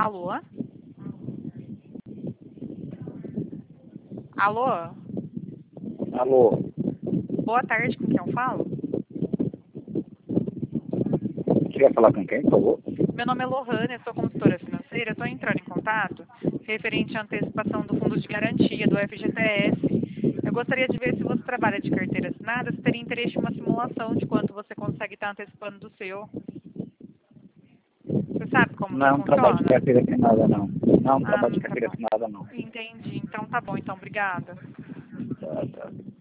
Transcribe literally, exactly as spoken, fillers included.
Alô? Alô? Alô, Boa tarde, com quem eu falo? quer falar com quem, por favor? Meu nome é Lohane, sou consultora financeira. Estou entrando em contato referente à antecipação do fundo de garantia do F G T S. Eu gostaria de ver se você trabalha de carteira assinada, se teria interesse em uma simulação de quanto você consegue estar antecipando do seu. Você sabe como que Não, trabalho de funciona? carteira assinada, não. Não, Ah, trabalho de tá carteira bom. assinada, não. Entendi. Então tá bom, então obrigada. Tá, tá.